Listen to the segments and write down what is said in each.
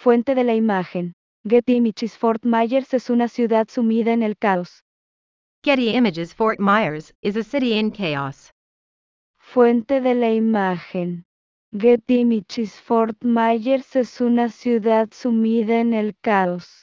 Fuente de la imagen. Getty Images. Fort Myers es una ciudad sumida en el caos. Getty Images. Fort Myers is a city in chaos. Fuente de la imagen. Getty Images. Fort Myers es una ciudad sumida en el caos.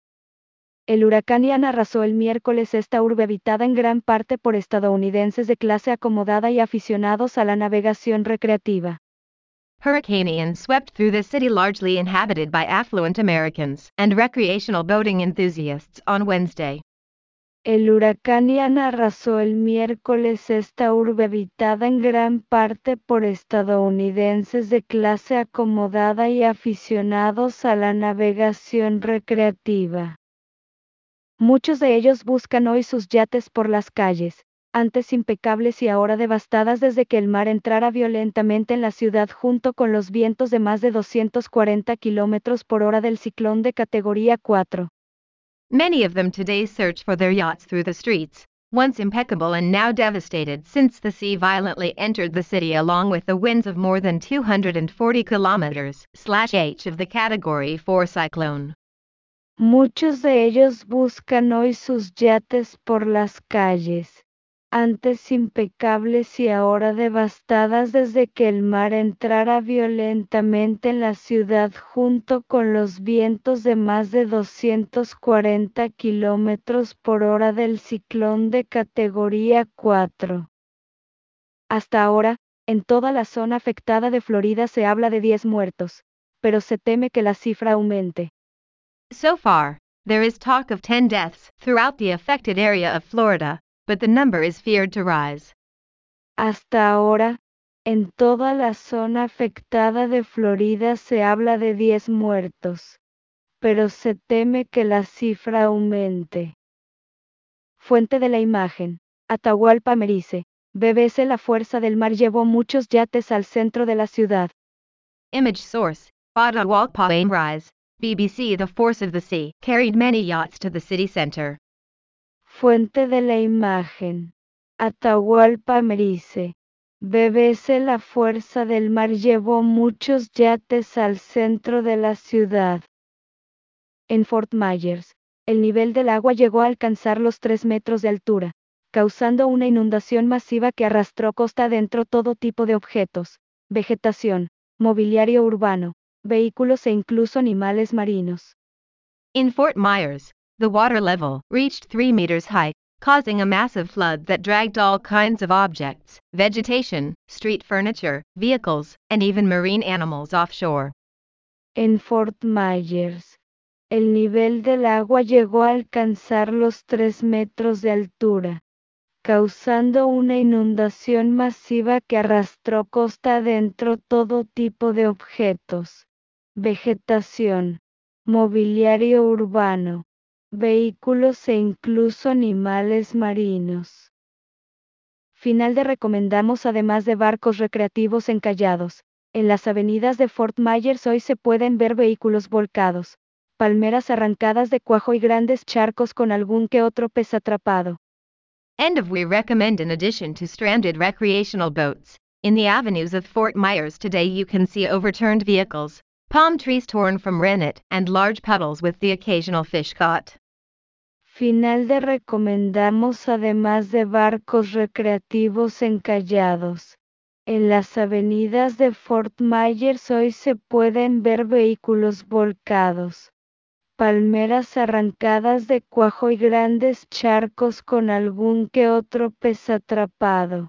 El huracán Ian arrasó el miércoles esta urbe habitada en gran parte por estadounidenses de clase acomodada y aficionados a la navegación recreativa. Hurricane Ian swept through the city largely inhabited by affluent Americans and recreational boating enthusiasts on Wednesday. El huracán Ian arrasó el miércoles esta urbe habitada en gran parte por estadounidenses de clase acomodada y aficionados a la navegación recreativa. Muchos de ellos buscan hoy sus yates por las calles, antes impecables y ahora devastadas desde que el mar entrara violentamente en la ciudad junto con los vientos de más de 240 kilómetros por hora del ciclón de categoría 4. Many of them today search for their yachts through the streets, once impeccable and now devastated since the sea violently entered the city along with the winds of more than 240 km/h of the Category 4 cyclone. Muchos de ellos buscan hoy sus yates por las calles, antes impecables y ahora devastadas desde que el mar entrara violentamente en la ciudad junto con los vientos de más de 240 kilómetros por hora del ciclón de categoría 4. Hasta ahora, en toda la zona afectada de Florida se habla de 10 muertos, pero se teme que la cifra aumente. So far, there is talk of 10 deaths throughout the affected area of Florida, but the number is feared to rise. Hasta ahora, en toda la zona afectada de Florida se habla de 10 muertos, pero se teme que la cifra aumente. Fuente de la imagen. Atahualpa Merice. BBC. La fuerza del mar llevó muchos yates al centro de la ciudad. Image source, Atahualpa Rise, BBC. The force of the sea carried many yachts to the city center. Fuente de la imagen. Atahualpa Merice. BBC. La fuerza del mar llevó muchos yates al centro de la ciudad. En Fort Myers, el nivel del agua llegó a alcanzar los 3 metros de altura, causando una inundación masiva que arrastró costa adentro todo tipo de objetos, vegetación, mobiliario urbano, vehículos e incluso animales marinos. In Fort Myers, the water level reached 3 meters high, causing a massive flood that dragged all kinds of objects, vegetation, street furniture, vehicles, and even marine animals offshore. En Fort Myers, el nivel del agua llegó a alcanzar los 3 metros de altura, causando una inundación masiva que arrastró costa adentro todo tipo de objetos, vegetación, mobiliario urbano, vehículos e incluso animales marinos. Final de recomendamos además de barcos recreativos encallados. En las avenidas de Fort Myers hoy se pueden ver vehículos volcados, palmeras arrancadas de cuajo y grandes charcos con algún que otro pez atrapado. End of we recommend in addition to stranded recreational boats. In the avenues of Fort Myers today you can see overturned vehicles, palm trees torn from rennet, and large puddles with the occasional fish caught. Final de recomendamos además de barcos recreativos encallados. En las avenidas de Fort Myers hoy se pueden ver vehículos volcados, palmeras arrancadas de cuajo y grandes charcos con algún que otro pez atrapado.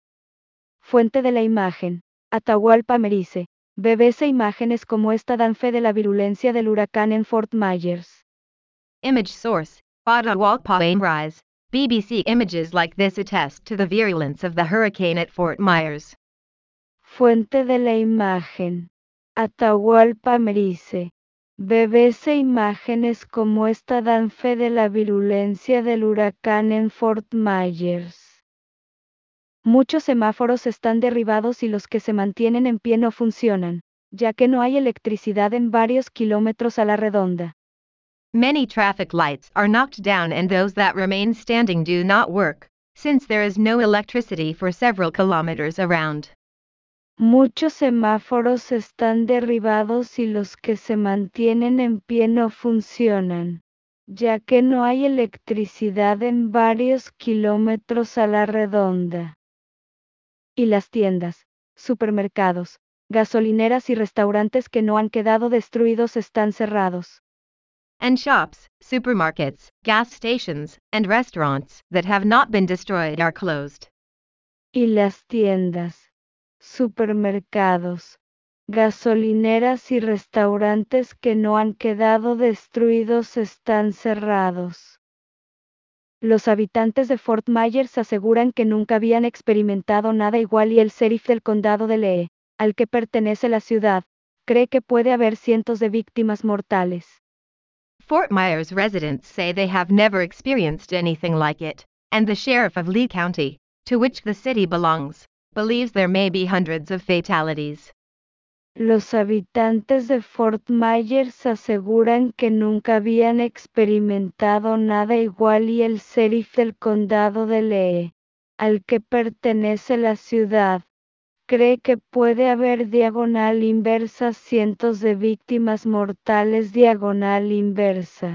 Fuente de la imagen. Atahualpa Merice. BBC. Imágenes como esta dan fe de la virulencia del huracán en Fort Myers. Image source, Atahualpa Rise, BBC. Images like this attest to the virulence of the hurricane at Fort Myers. Fuente de la imagen. Atahualpa Merice. BBC. Imágenes como esta dan fe de la virulencia del huracán en Fort Myers. Muchos semáforos están derribados y los que se mantienen en pie no funcionan, ya que no hay electricidad en varios kilómetros a la redonda. Many traffic lights are knocked down and those that remain standing do not work, since there is no electricity for several kilometers around. Muchos semáforos están derribados y los que se mantienen en pie no funcionan, ya que no hay electricidad en varios kilómetros a la redonda. Y las tiendas, supermercados, gasolineras y restaurantes que no han quedado destruidos están cerrados. And shops, supermarkets, gas stations, and restaurants that have not been destroyed are closed. Y las tiendas, supermercados, gasolineras y restaurantes que no han quedado destruidos están cerrados. Los habitantes de Fort Myers aseguran que nunca habían experimentado nada igual y el sheriff del condado de Lee, al que pertenece la ciudad, cree que puede haber cientos de víctimas mortales. Fort Myers residents say they have never experienced anything like it, and the sheriff of Lee County, to which the city belongs, believes there may be hundreds of fatalities. Los habitantes de Fort Myers aseguran que nunca habían experimentado nada igual y el sheriff del condado de Lee, al que pertenece la ciudad, cree que puede haber diagonal inversa cientos de víctimas mortales diagonal inversa.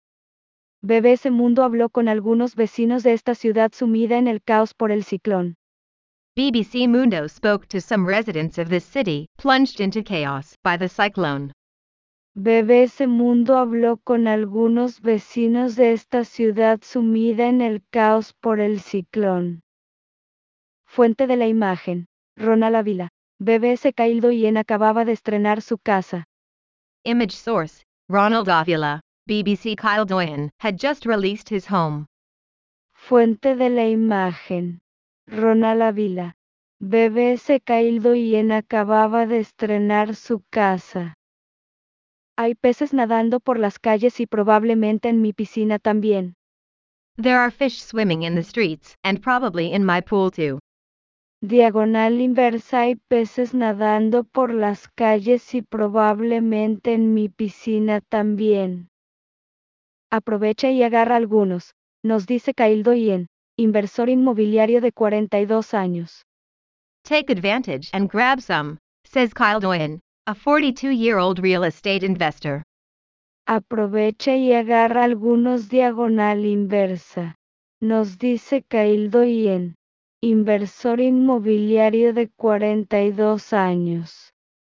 BBC Mundo habló con algunos vecinos de esta ciudad sumida en el caos por el ciclón. BBC Mundo spoke to some residents of this city, plunged into chaos by the cyclone. BBC Mundo habló con algunos vecinos de esta ciudad sumida en el caos por el ciclón. Fuente de la imagen, Ronald Ávila. BBC Caildoyen acababa de estrenar su casa. Image source, Ronald Avila. BBC Kyle Doyen had just released his home. Fuente de la imagen, Ronald Ávila. BBC Caildoyen acababa de estrenar su casa. Hay peces nadando por las calles y probablemente en mi piscina también. There are fish swimming in the streets, and probably in my pool too. Diagonal inversa. Hay peces nadando por las calles y probablemente en mi piscina también. Aprovecha y agarra algunos, nos dice Kyle Doyen, inversor inmobiliario de 42 años. Take advantage and grab some, says Kyle Doyen, a 42-year-old real estate investor. Aprovecha y agarra algunos diagonal inversa, nos dice Kyle Doyen, inversor inmobiliario de 42 años.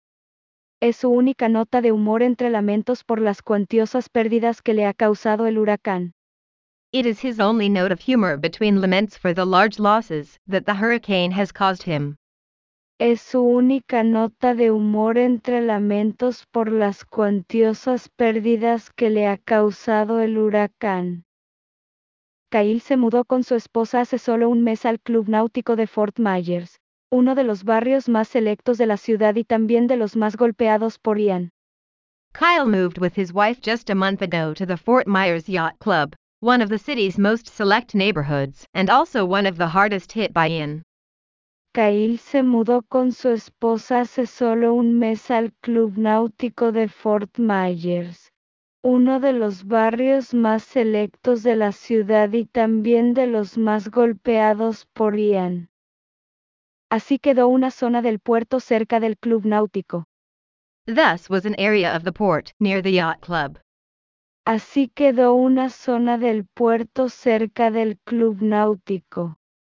Es su única nota de humor entre lamentos por las cuantiosas pérdidas que le ha causado el huracán. It is his only note of humor between laments for the large losses that the hurricane has caused him. Es su única nota de humor entre lamentos por las cuantiosas pérdidas que le ha causado el huracán. Kyle se mudó con su esposa hace solo un mes al Club Náutico de Fort Myers, uno de los barrios más selectos de la ciudad y también de los más golpeados por Ian. Kyle moved with his wife just a month ago to the Fort Myers Yacht Club, one of the city's most select neighborhoods, and also one of the hardest hit by Ian. Kyle se mudó con su esposa hace solo un mes al Club Náutico de Fort Myers, uno de los barrios más selectos de la ciudad y también de los más golpeados por Ian. Así quedó una zona del puerto cerca del Club Náutico. Thus was an area of the port near the yacht club. Así quedó una zona del puerto cerca del Club Náutico.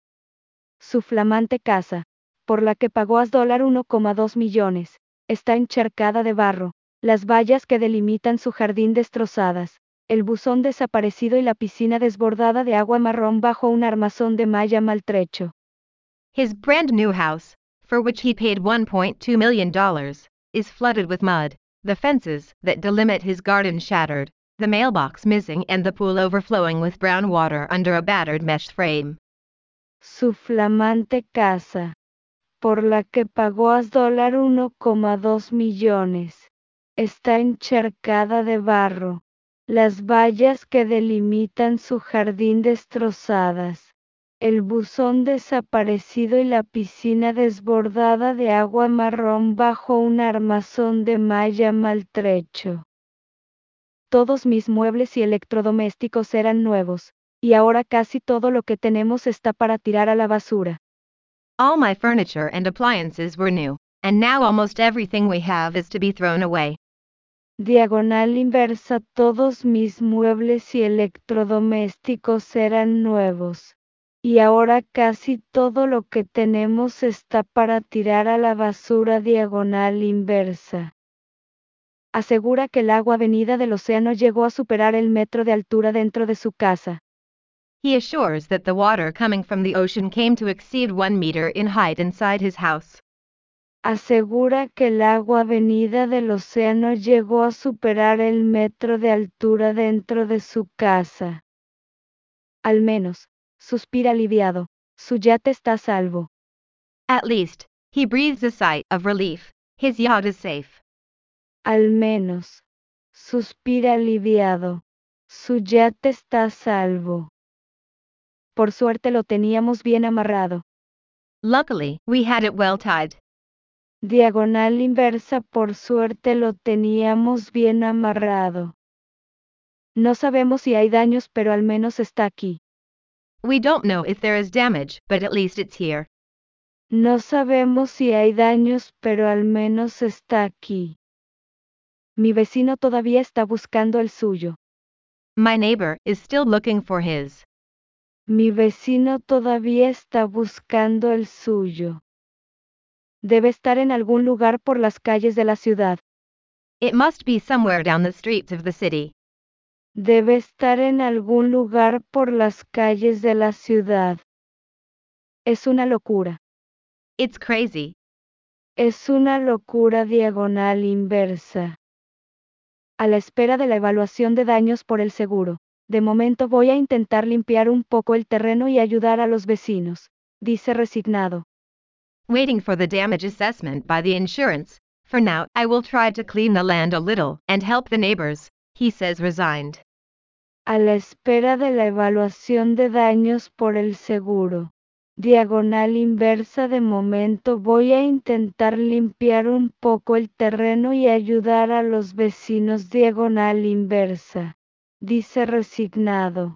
Su flamante casa, por la que pagó $1,2 millones, está encharcada de barro, las vallas que delimitan su jardín destrozadas, el buzón desaparecido y la piscina desbordada de agua marrón bajo un armazón de malla maltrecho. His brand new house, for which he paid $1.2 million, is flooded with mud, the fences that delimit his garden shattered, the mailbox missing and the pool overflowing with brown water under a battered mesh frame. Su flamante casa, por la que pagó $1,2 millones, está encharcada de barro, las vallas que delimitan su jardín destrozadas, el buzón desaparecido y la piscina desbordada de agua marrón bajo un armazón de malla maltrecho. Todos mis muebles y electrodomésticos eran nuevos, y ahora casi todo lo que tenemos está para tirar a la basura. All my furniture and appliances were new, and now almost everything we have is to be thrown away. Diagonal inversa. Todos mis muebles y electrodomésticos eran nuevos. Y ahora casi todo lo que tenemos está para tirar a la basura. Diagonal inversa. Asegura que el agua venida del océano llegó a superar el metro de altura dentro de su casa. He assures that the water coming from the ocean came to exceed 1 meter in height inside his house. Asegura que el agua venida del océano llegó a superar el metro de altura dentro de su casa. Al menos, suspira aliviado, su yate está a salvo. At least, he breathes a sigh of relief. His yacht is safe. Al menos, suspira aliviado, su yate está a salvo. Por suerte lo teníamos bien amarrado. Luckily, we had it well tied. Diagonal inversa. Por suerte lo teníamos bien amarrado. No sabemos si hay daños, pero al menos está aquí. We don't know if there is damage, but at least it's here. No sabemos si hay daños, pero al menos está aquí. Mi vecino todavía está buscando el suyo. My neighbor is still looking for his. Mi vecino todavía está buscando el suyo. Debe estar en algún lugar por las calles de la ciudad. It must be somewhere down the streets of the city. Debe estar en algún lugar por las calles de la ciudad. Es una locura. It's crazy. Es una locura. Diagonal inversa. A la espera de la evaluación de daños por el seguro. De momento voy a intentar limpiar un poco el terreno y ayudar a los vecinos, dice resignado. Waiting for the damage assessment by the insurance. For now, I will try to clean the land a little and help the neighbors, he says resigned. A la espera de la evaluación de daños por el seguro. Diagonal inversa. De momento voy a intentar limpiar un poco el terreno y ayudar a los vecinos. Diagonal inversa. Dice resignado.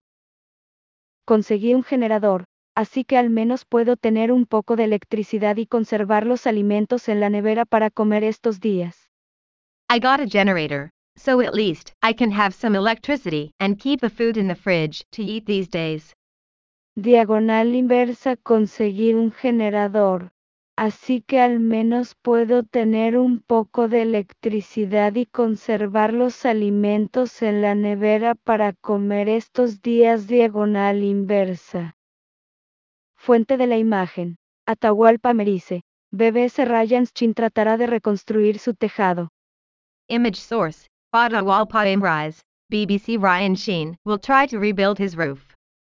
Conseguí un generador, así que al menos puedo tener un poco de electricidad y conservar los alimentos en la nevera para comer estos días. I got a generator, so at least I can have some electricity and keep the food in the fridge to eat these days. Diagonal inversa. Conseguí un generador, así que al menos puedo tener un poco de electricidad y conservar los alimentos en la nevera para comer estos días. Diagonal inversa. Fuente de la imagen. Atahualpa Merice. BBC Ryan Chin tratará de reconstruir su tejado. Image source, Atahualpa Imrise, BBC Ryan Sheen will try to rebuild his roof.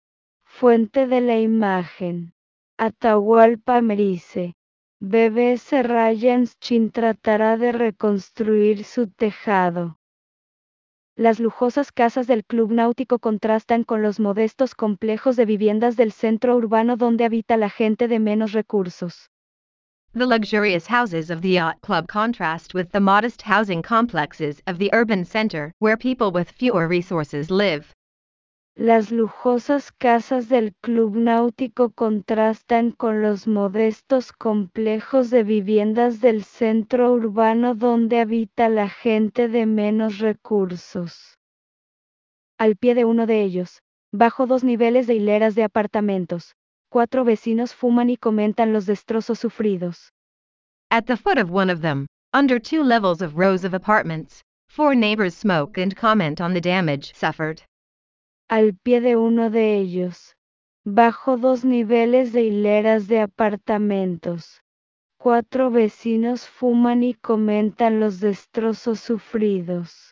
Fuente de la imagen. Atahualpa Merice. BBC Ryan Chin tratará de reconstruir su tejado. Las lujosas casas del club náutico contrastan con los modestos complejos de viviendas del centro urbano donde habita la gente de menos recursos. The luxurious houses of the yacht club contrast with the modest housing complexes of the urban center where people with fewer resources live. Las lujosas casas del club náutico contrastan con los modestos complejos de viviendas del centro urbano donde habita la gente de menos recursos. Al pie de uno de ellos, bajo 2 niveles de hileras de apartamentos, 4 vecinos fuman y comentan los destrozos sufridos. At the foot of one of them, under 2 levels of rows of apartments, 4 neighbors smoke and comment on the damage suffered. Al pie de uno de ellos, bajo 2 niveles de hileras de apartamentos, 4 vecinos fuman y comentan los destrozos sufridos.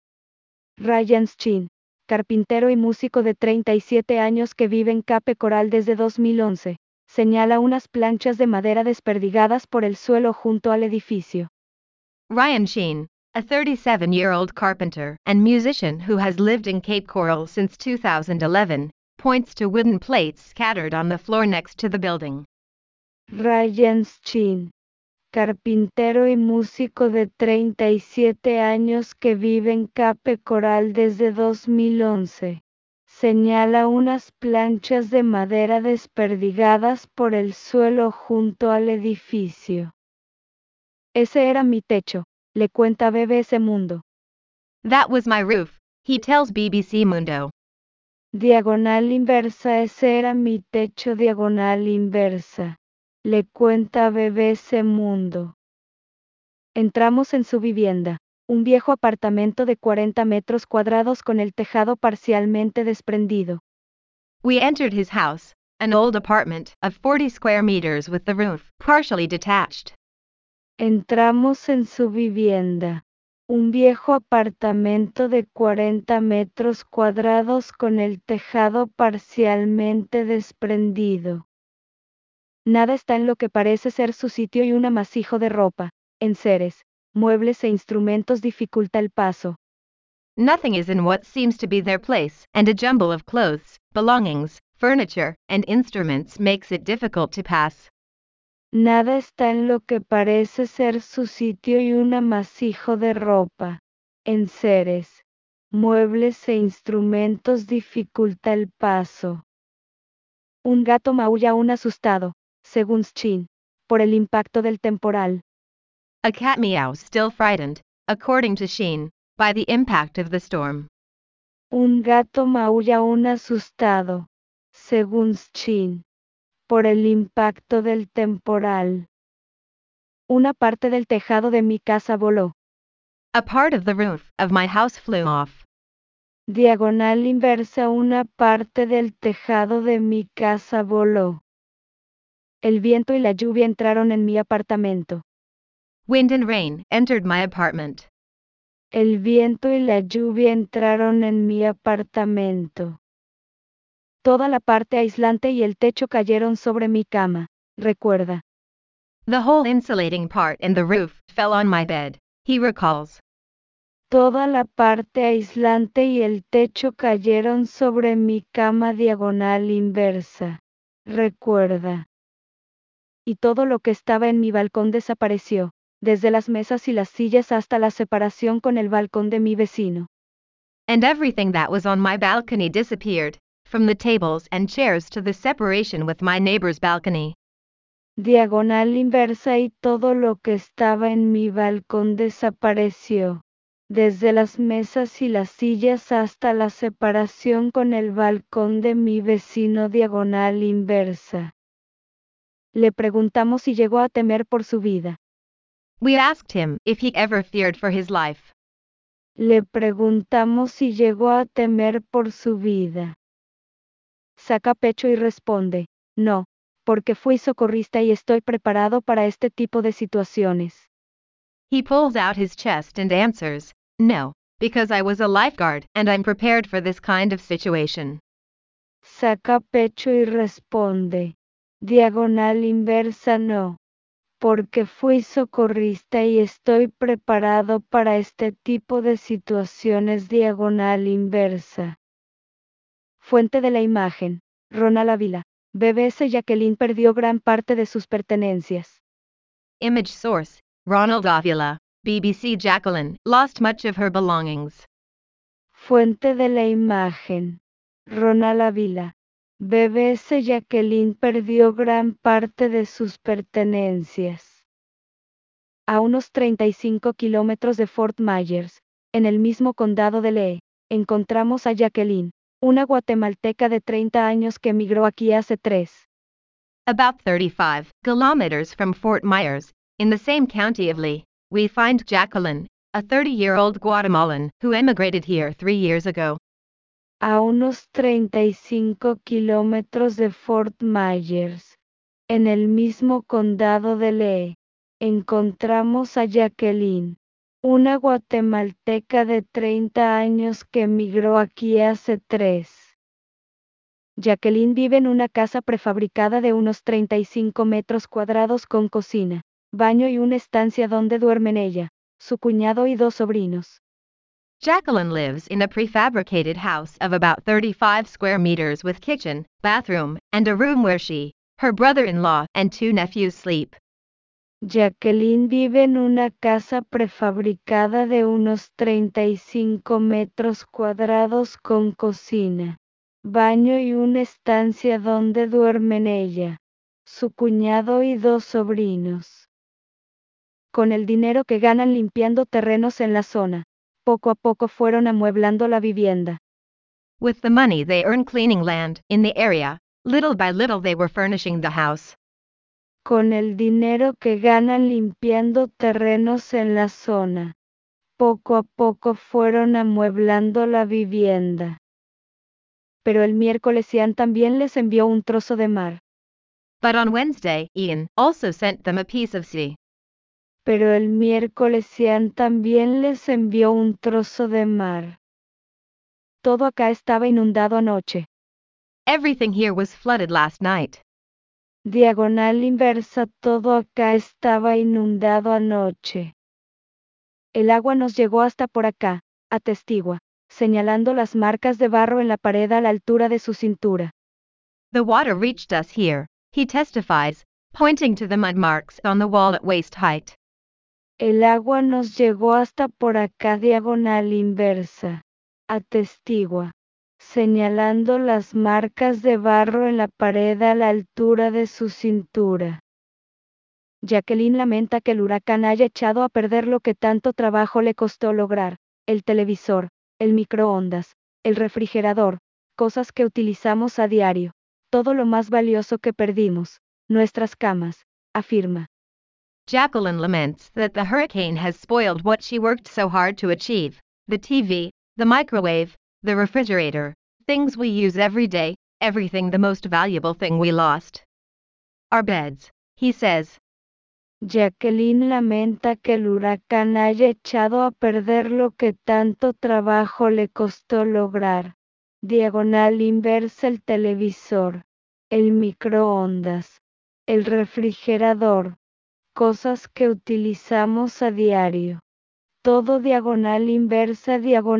Ryan Chin, carpintero y músico de 37 años que vive en Cape Coral desde 2011, señala unas planchas de madera desperdigadas por el suelo junto al edificio. Ryan Sheen, a 37-year-old carpenter and musician who has lived in Cape Coral since 2011, points to wooden plates scattered on the floor next to the building. Ryan Chin, carpintero y músico de 37 años que vive en Cape Coral desde 2011, Señala unas planchas de madera desperdigadas por el suelo junto al edificio. Ese era mi techo, le cuenta BBC Mundo. That was my roof, he tells BBC Mundo. Diagonal inversa. Ese era mi techo. Diagonal inversa. Le cuenta BBC Mundo. Entramos en su vivienda, un viejo apartamento de 40 metros cuadrados con el tejado parcialmente desprendido. We entered his house, an old apartment of 40 square meters with the roof partially detached. Entramos en su vivienda, un viejo apartamento de 40 metros cuadrados con el tejado parcialmente desprendido. Nada está en lo que parece ser su sitio y un amasijo de ropa, enseres, muebles e instrumentos dificulta el paso. Nothing is in what seems to be their place, and a jumble of clothes, belongings, furniture, and instruments makes it difficult to pass. Nada está en lo que parece ser su sitio y un amasijo de ropa, enseres, muebles e instrumentos dificulta el paso. Un gato maulla aún asustado, según Shin, por el impacto del temporal. A cat meows still frightened, according to Sheen, by the impact of the storm. Un gato maulla aún asustado, según Shin, por el impacto del temporal. Una parte del tejado de mi casa voló. A part of the roof of my house flew off. Diagonal inversa. Una parte del tejado de mi casa voló. El viento y la lluvia entraron en mi apartamento. Wind and rain entered my apartment. El viento y la lluvia entraron en mi apartamento. Toda la parte aislante y el techo cayeron sobre mi cama, recuerda. The whole insulating part and the roof fell on my bed, he recalls. Toda la parte aislante y el techo cayeron sobre mi cama. Diagonal inversa. Recuerda. Y todo lo que estaba en mi balcón desapareció, desde las mesas y las sillas hasta la separación con el balcón de mi vecino. And everything that was on my balcony disappeared, from the tables and chairs to the separation with my neighbor's balcony. Diagonal inversa. Y todo lo que estaba en mi balcón desapareció, desde las mesas y las sillas hasta la separación con el balcón de mi vecino. Diagonal inversa. Le preguntamos si llegó a temer por su vida. We asked him if he ever feared for his life. Le preguntamos si llegó a temer por su vida. Saca pecho y responde, no, porque fui socorrista y estoy preparado para este tipo de situaciones. He pulls out his chest and answers, no, because I was a lifeguard and I'm prepared for this kind of situation. Saca pecho y responde, diagonal inversa. No, porque fui socorrista y estoy preparado para este tipo de situaciones. Diagonal inversa. Fuente de la imagen, Ronald Ávila. BBC. Jacqueline perdió gran parte de sus pertenencias. Image source, Ronald Avila, BBC. Jacqueline lost much of her belongings. Fuente de la imagen, Ronald Ávila. BBC. Jacqueline perdió gran parte de sus pertenencias. A unos 35 kilómetros de Fort Myers, en el mismo condado de Lee, encontramos a Jacqueline, una guatemalteca de 30 años que emigró aquí hace 3. About 35 kilometers from Fort Myers, in the same county of Lee, we find Jacqueline, a 30-year-old Guatemalan who emigrated here 3 years ago. A unos 35 kilómetros de Fort Myers, en el mismo condado de Lee, encontramos a Jacqueline, una guatemalteca de 30 años que emigró aquí hace 3. Jacqueline vive en una casa prefabricada de unos 35 metros cuadrados con cocina, baño y una estancia donde duermen ella, su cuñado y 2 sobrinos. Jacqueline lives in a prefabricated house of about 35 square meters with kitchen, bathroom, and a room where she, her brother-in-law, and 2 nephews sleep. Jacqueline vive en una casa prefabricada de unos 35 metros cuadrados con cocina, baño y una estancia donde duermen ella, su cuñado y 2 sobrinos. Con el dinero que ganan limpiando terrenos en la zona, poco a poco fueron amueblando la vivienda. With the money they earn cleaning land in the area, little by little they were furnishing the house. Con el dinero que ganan limpiando terrenos en la zona, poco a poco fueron amueblando la vivienda. Pero el miércoles Ian también les envió un trozo de mar. But on Wednesday, Ian also sent them a piece of sea. Pero el miércoles Ian también les envió un trozo de mar. Todo acá estaba inundado anoche. Everything here was flooded last night. Diagonal inversa, todo acá estaba inundado anoche. El agua nos llegó hasta por acá, atestigua, señalando las marcas de barro en la pared a la altura de su cintura. The water reached us here, he testifies, pointing to the mud marks on the wall at waist height. El agua nos llegó hasta por acá, diagonal inversa, atestigua, señalando las marcas de barro en la pared a la altura de su cintura. Jacqueline lamenta que el huracán haya echado a perder lo que tanto trabajo le costó lograr: el televisor, el microondas, el refrigerador, cosas que utilizamos a diario, todo lo más valioso que perdimos, nuestras camas, afirma. Jacqueline laments that the hurricane has spoiled what she worked so hard to achieve: the TV, the microwave, the refrigerator, things we use every day, everything, the most valuable thing we lost. Our beds, he says. Jacqueline lamenta que el huracán haya echado a perder lo que tanto trabajo le costó lograr. Diagonal inversa, el televisor, el microondas, el refrigerador, cosas que utilizamos a diario. Todo diagonal inversa,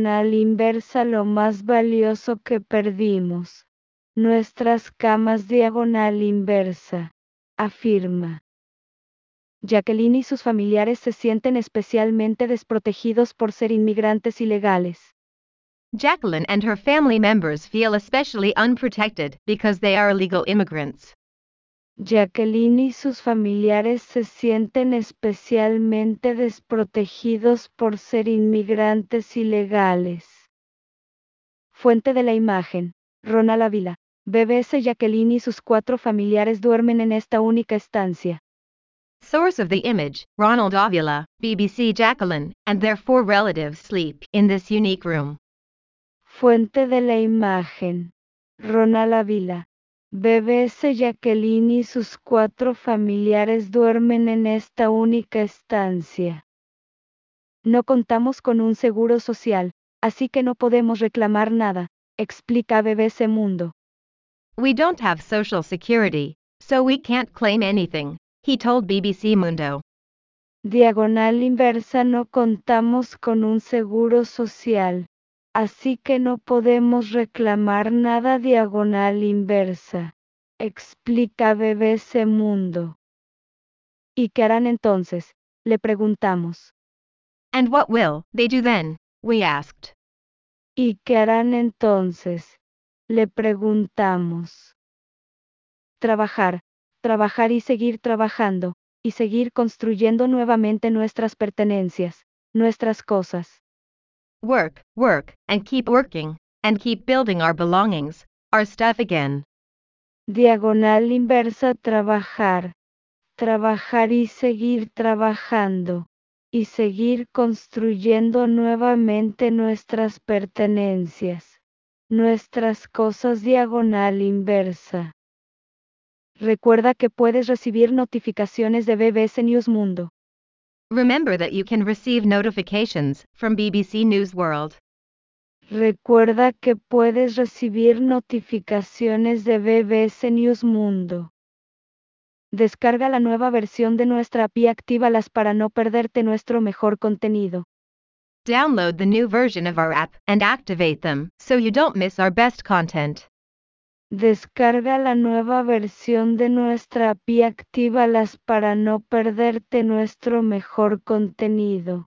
lo más valioso que perdimos. Nuestras camas, diagonal inversa, afirma. Jacqueline y sus familiares se sienten especialmente desprotegidos por ser inmigrantes ilegales. Jacqueline and her family members feel especially unprotected because they are illegal immigrants. Jacqueline y sus familiares se sienten especialmente desprotegidos por ser inmigrantes ilegales. Fuente de la imagen: Ronald Ávila. BBS. Jacqueline y sus 4 familiares duermen en esta única estancia. Source of the image: Ronald Avila, BBC. Jacqueline and their 4 relatives sleep in this unique room. Fuente de la imagen: Ronald Ávila. BBS. Jacqueline y sus 4 familiares duermen en esta única estancia. No contamos con un seguro social, así que no podemos reclamar nada, explica BBC Mundo. We don't have social security, so we can't claim anything, he told BBC Mundo. Diagonal inversa, no contamos con un seguro social, así que no podemos reclamar nada. Diagonal inversa, explica BBC Mundo. ¿Y qué harán entonces?, le preguntamos. And what will they do then? We asked. ¿Y qué harán entonces?, le preguntamos. Trabajar, trabajar y seguir trabajando, y seguir construyendo nuevamente nuestras pertenencias, nuestras cosas. Work, work, and keep working, and keep building our belongings, our stuff again. Diagonal inversa, trabajar, trabajar y seguir trabajando, y seguir construyendo nuevamente nuestras pertenencias, nuestras cosas. Diagonal inversa. Recuerda que puedes recibir notificaciones de BBC News Mundo. Remember that you can receive notifications from BBC News World. Recuerda que puedes recibir notificaciones de BBC News Mundo. Descarga la nueva versión de nuestra app y actívalas para no perderte nuestro mejor contenido. Download the new version of our app and activate them so you don't miss our best content. Descarga la nueva versión de nuestra app y actívalas para no perderte nuestro mejor contenido.